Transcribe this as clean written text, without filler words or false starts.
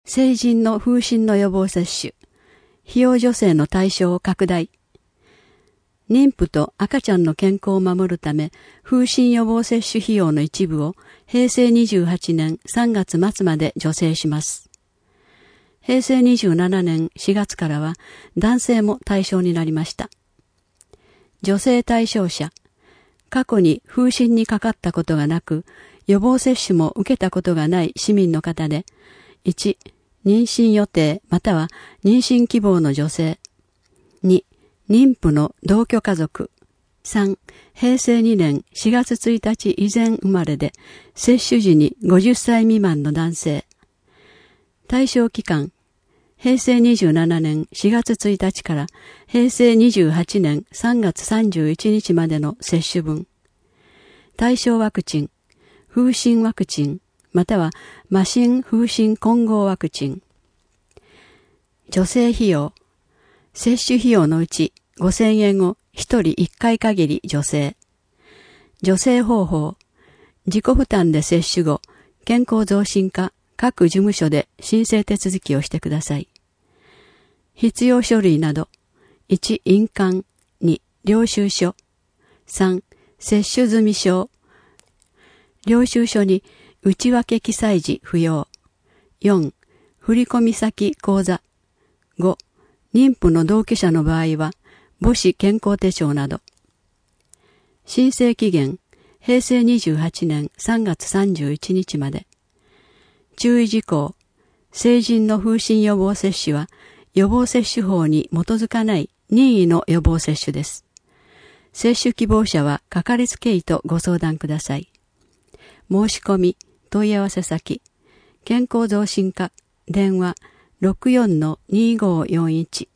成人の風疹の予防接種、費用助成の対象を拡大。妊婦と赤ちゃんの健康を守るため、風疹予防接種費用の一部を平成28年3月末まで助成します。平成27年4月からは男性も対象になりました。助成対象者、過去に風疹にかかったことがなく、予防接種も受けたことがない市民の方で、1、妊娠予定または妊娠希望の女性。2、妊婦の同居家族。3、平成2年4月1日以前生まれで、接種時に50歳未満の男性。対象期間、平成27年4月1日から平成28年3月31日までの接種分。対象ワクチン、風疹ワクチン、または麻疹風疹混合ワクチン。助成費用、接種費用のうち5000円を1人1回限り助成。助成方法、自己負担で接種後、健康増進課各事務所で申請手続きをしてください。必要書類など、1、印鑑、2、領収書、3、接種済証。領収書に内訳記載時不要。4、振込先口座。5、妊婦の同居者の場合は母子健康手帳など。申請期限、平成28年3月31日まで。注意事項、成人の風疹予防接種は予防接種法に基づかない任意の予防接種です。接種希望者はかかりつけ医とご相談ください。申し込み、問い合わせ先、健康増進課、電話 64-2541